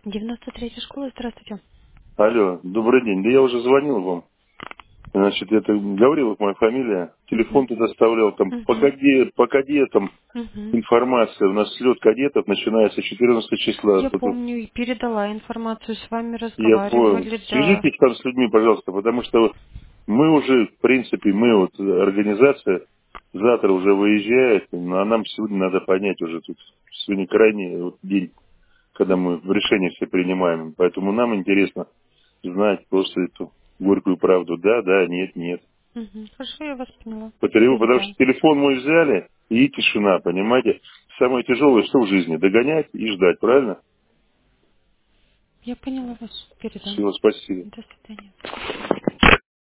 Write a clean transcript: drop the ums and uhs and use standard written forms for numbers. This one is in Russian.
93-я школа, здравствуйте. Алло, добрый день. Да я уже звонил вам. Значит, это Гаврилов моя фамилия. Угу. Телефон туда оставлял. Там Угу. по кадетам Угу. информация. У нас слет кадетов начинается с 14 числа. Я помню и передала информацию, с вами Я понял. разговаривали, да. Свяжитесь там с людьми, пожалуйста, потому что мы уже, в принципе, организация, завтра уже выезжает, а нам сегодня надо понять уже тут. Сегодня крайний день, когда мы решения все принимаем. Поэтому нам интересно знать просто эту горькую правду. Да, да, нет, нет. Угу. Хорошо, я вас поняла. Потому что Передам. телефон мой взяли, и тишина, понимаете? Самое тяжелое, что в жизни? Догонять и ждать, правильно? Я поняла вас. Передам. Всего спасибо. До свидания.